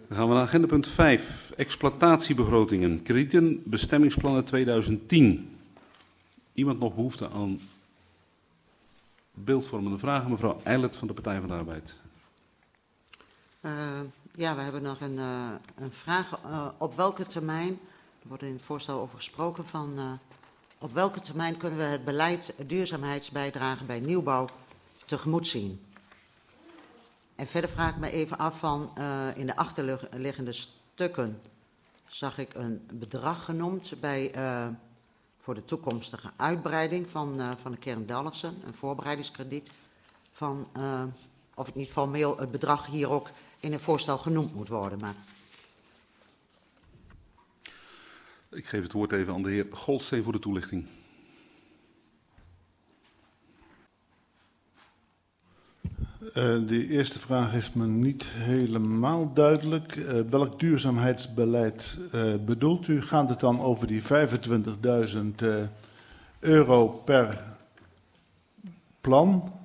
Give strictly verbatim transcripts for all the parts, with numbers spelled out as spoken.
Dan gaan we naar agenda punt vijf, exploitatiebegrotingen, kredieten, bestemmingsplannen tweeduizend tien. Iemand nog behoefte aan beeldvormende vragen? Mevrouw Eilert van de Partij van de Arbeid. Uh, ja, we hebben nog een, uh, een vraag. Uh, op welke termijn, er wordt in het voorstel over gesproken, van uh, op welke termijn kunnen we het beleid duurzaamheidsbijdrage bij nieuwbouw tegemoet zien? En verder vraag ik me even af van, uh, in de achterliggende stukken zag ik een bedrag genoemd bij, uh, voor de toekomstige uitbreiding van, uh, van de kern Dalfsen, een voorbereidingskrediet, van, uh, of het niet formeel het bedrag hier ook in een voorstel genoemd moet worden. Maar... Ik geef het woord even aan de heer Goldsteen voor de toelichting. Uh, de eerste vraag is me niet helemaal duidelijk. Uh, welk duurzaamheidsbeleid uh, bedoelt u? Gaat het dan over die vijfentwintigduizend uh, euro per plan?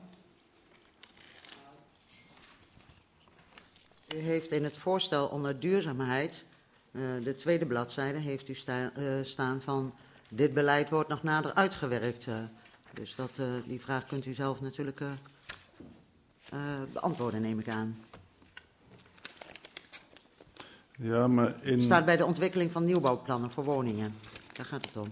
U heeft in het voorstel onder duurzaamheid, uh, de tweede bladzijde, heeft u sta, uh, staan van dit beleid wordt nog nader uitgewerkt. Uh, dus dat, uh, die vraag kunt u zelf natuurlijk uh, uh, beantwoorden, neem ik aan. Ja, maar in... Het staat bij de ontwikkeling van nieuwbouwplannen voor woningen. Daar gaat het om.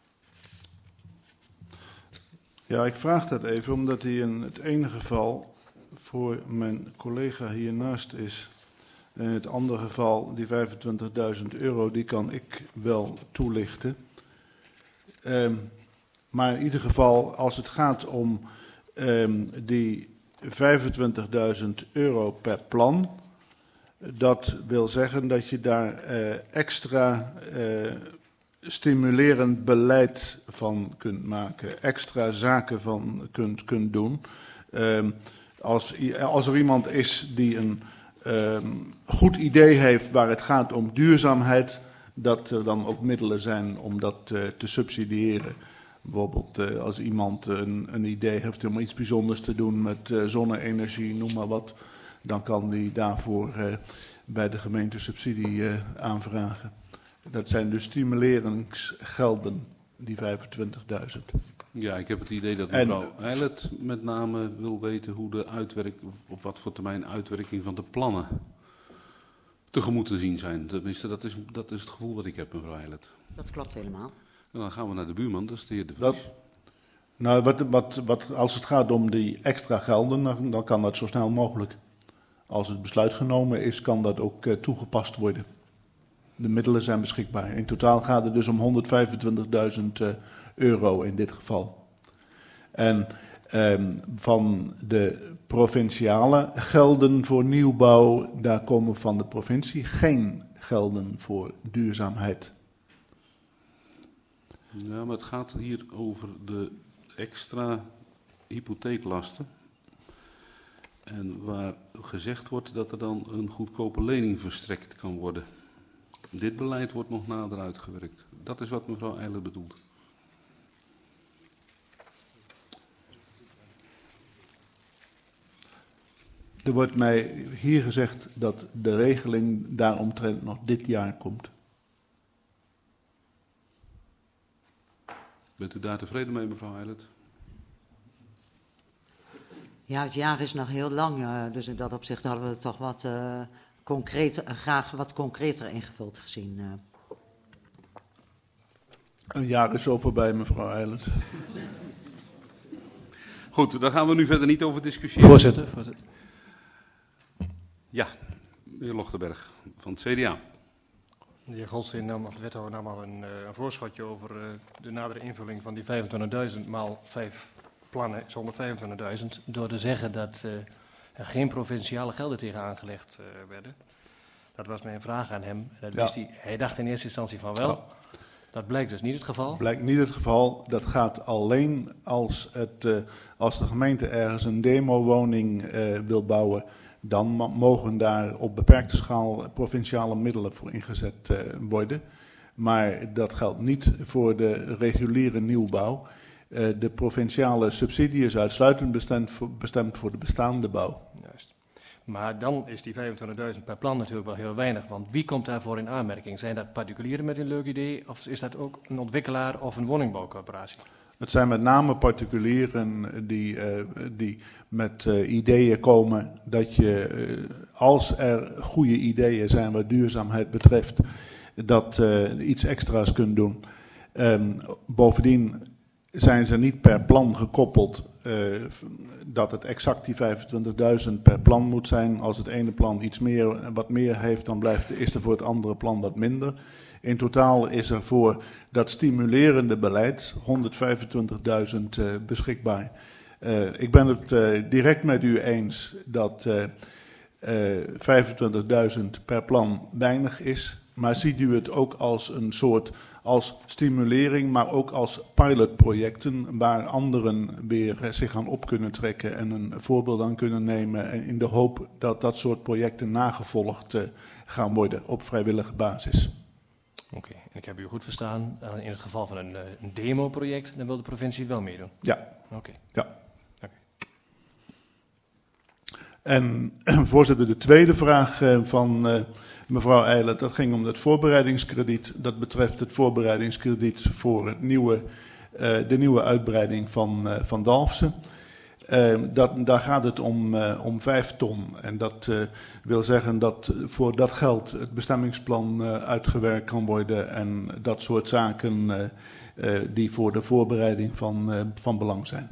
Ja, ik vraag dat even omdat hij in het ene geval voor mijn collega hiernaast is. In het andere geval, die vijfentwintigduizend euro, die kan ik wel toelichten. Um, maar in ieder geval, als het gaat om um, die vijfentwintigduizend euro per plan, dat wil zeggen dat je daar uh, extra uh, stimulerend beleid van kunt maken, extra zaken van kunt, kunt doen. Um, als, als er iemand is die een um, goed idee heeft waar het gaat om duurzaamheid, dat er dan ook middelen zijn om dat uh, te subsidiëren. Bijvoorbeeld uh, als iemand een, een idee heeft om iets bijzonders te doen met uh, zonne-energie, noem maar wat, dan kan die daarvoor uh, bij de gemeente subsidie uh, aanvragen. Dat zijn dus stimuleringsgelden, die vijfentwintigduizend. Ja, ik heb het idee dat mevrouw Eilert met name wil weten hoe de uitwerk, op wat voor termijn uitwerking van de plannen tegemoet te zien zijn. Tenminste, dat is, dat is het gevoel wat ik heb, mevrouw Eilert. Dat klopt helemaal. En dan gaan we naar de buurman, dat is de heer De Vries. Dat, nou, wat, wat, wat, als het gaat om die extra gelden, dan, dan kan dat zo snel mogelijk. Als het besluit genomen is, kan dat ook uh, toegepast worden. De middelen zijn beschikbaar. In totaal gaat het dus om honderdvijfentwintigduizend uh, euro in dit geval. En um, van de provinciale gelden voor nieuwbouw, daar komen van de provincie geen gelden voor duurzaamheid. Ja, maar het gaat hier over de extra hypotheeklasten. En waar gezegd wordt dat er dan een goedkope lening verstrekt kan worden. Dit beleid wordt nog nader uitgewerkt. Dat is wat mevrouw Eilert bedoelt. Er wordt mij hier gezegd dat de regeling daaromtrent nog dit jaar komt. Bent u daar tevreden mee, mevrouw Eilert? Ja, het jaar is nog heel lang, uh, dus in dat opzicht hadden we het toch wat uh, concreter, uh, graag wat concreter ingevuld gezien. Uh. Een jaar is zo voorbij, mevrouw Eilert. Goed, daar gaan we nu verder niet over discussiëren. Voorzitter. voorzitter. Ja, meneer Lochtenberg van het C D A. De heer Goldsteen nam, of de wethouder nam al een, uh, een voorschotje over uh, de nadere invulling van die vijfentwintigduizend maal vijf plannen is honderdvijfentwintigduizend. Door te zeggen dat uh, er geen provinciale gelden tegen aangelegd uh, werden. Dat was mijn vraag aan hem. Dat ja. wist hij, hij dacht in eerste instantie van wel. Ja. Dat blijkt dus niet het geval. Blijkt niet het geval. Dat gaat alleen als, het, uh, als de gemeente ergens een demowoning uh, wil bouwen. Dan mogen daar op beperkte schaal provinciale middelen voor ingezet uh, worden. Maar dat geldt niet voor de reguliere nieuwbouw. Uh, de provinciale subsidie is uitsluitend bestemd voor, bestemd voor de bestaande bouw. Juist. Maar dan is die vijfentwintigduizend per plan natuurlijk wel heel weinig. Want wie komt daarvoor in aanmerking? Zijn dat particulieren met een leuk idee? Of is dat ook een ontwikkelaar of een woningbouwcorporatie? Het zijn met name particulieren die, uh, die met uh, ideeën komen dat je, uh, als er goede ideeën zijn wat duurzaamheid betreft, dat uh, iets extra's kunt doen. Um, bovendien zijn ze niet per plan gekoppeld uh, dat het exact die vijfentwintigduizend per plan moet zijn. Als het ene plan iets meer, wat meer heeft, dan blijft, is er voor het andere plan wat minder. In totaal is er voor dat stimulerende beleid honderdvijfentwintigduizend uh, beschikbaar. Uh, ik ben het uh, direct met u eens dat uh, uh, vijfentwintigduizend per plan weinig is. Maar ziet u het ook als een soort als stimulering, maar ook als pilotprojecten waar anderen weer uh, zich aan op kunnen trekken en een voorbeeld aan kunnen nemen. En in de hoop dat dat soort projecten nagevolgd uh, gaan worden op vrijwillige basis. Oké, okay. En ik heb u goed verstaan. In het geval van een, een demo-project, dan wil de provincie wel meedoen? Ja. Oké. Okay. Ja. Okay. En voorzitter, de tweede vraag uh, van uh, mevrouw Eilert, dat ging om het voorbereidingskrediet. Dat betreft het voorbereidingskrediet voor het nieuwe, uh, de nieuwe uitbreiding van, uh, van Dalfsen. Uh, dat, daar gaat het om, uh, om vijf ton. En dat uh, wil zeggen dat voor dat geld het bestemmingsplan uh, uitgewerkt kan worden. En dat soort zaken uh, uh, die voor de voorbereiding van, uh, van belang zijn.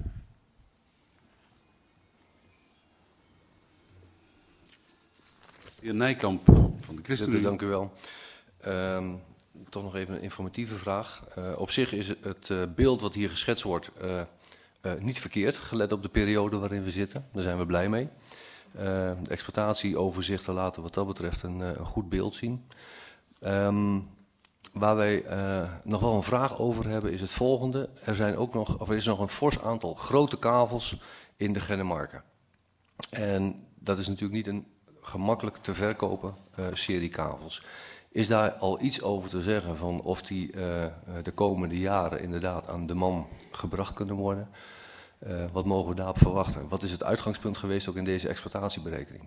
De heer Nijkamp van de ChristenUnie. Dank u wel. Um, toch nog even een informatieve vraag. Uh, op zich is het uh, beeld wat hier geschetst wordt uh, uh, niet verkeerd, gelet op de periode waarin we zitten. Daar zijn we blij mee. Uh, de exploitatieoverzichten laten wat dat betreft een, uh, een goed beeld zien. Um, waar wij uh, nog wel een vraag over hebben is het volgende. Er, zijn ook nog, of er is nog een fors aantal grote kavels in de Gennemarken. En dat is natuurlijk niet een gemakkelijk te verkopen uh, serie kavels. Is daar al iets over te zeggen van of die uh, de komende jaren inderdaad aan de man gebracht kunnen worden? Uh, wat mogen we daarop verwachten? Wat is het uitgangspunt geweest ook in deze exploitatieberekening?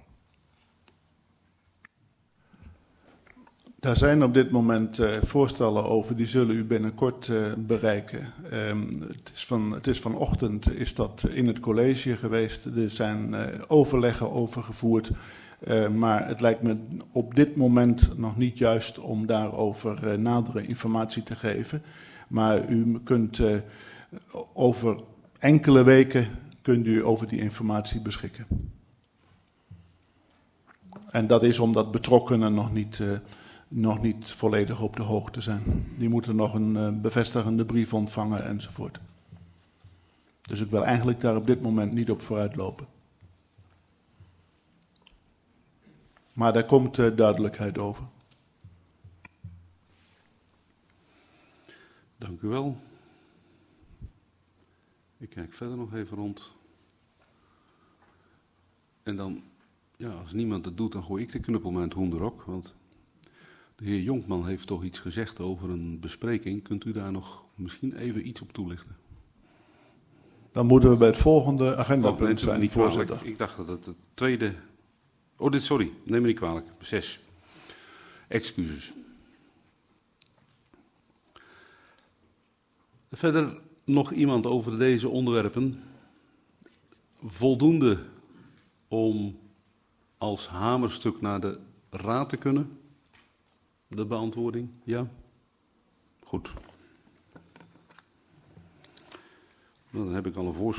Daar zijn op dit moment uh, voorstellen over, die zullen u binnenkort uh, bereiken. Um, het, is van, het is vanochtend is dat in het college geweest. Er zijn uh, overleggen over gevoerd. Uh, maar het lijkt me op dit moment nog niet juist om daarover uh, nadere informatie te geven. Maar u kunt uh, over enkele weken kunt u over die informatie beschikken. En dat is omdat betrokkenen nog niet, uh, nog niet volledig op de hoogte zijn. Die moeten nog een uh, bevestigende brief ontvangen enzovoort. Dus ik wil eigenlijk daar op dit moment niet op vooruitlopen. Maar daar komt uh, duidelijkheid over. Dank u wel. Ik kijk verder nog even rond. En dan, ja, als niemand het doet, dan gooi ik de knuppel met het hoenderok. Want de heer Jonkman heeft toch iets gezegd over een bespreking. Kunt u daar nog misschien even iets op toelichten? Dan moeten we bij het volgende agendapunt oh, nee, zijn, niet voorzitter. kwalijk. Ik dacht dat het het tweede... Oh, dit, sorry, neem me niet kwalijk. Zes. Excuses. Verder nog iemand over deze onderwerpen. Voldoende om als hamerstuk naar de raad te kunnen? De beantwoording, ja? Goed. Nou, dan heb ik al een voorstel.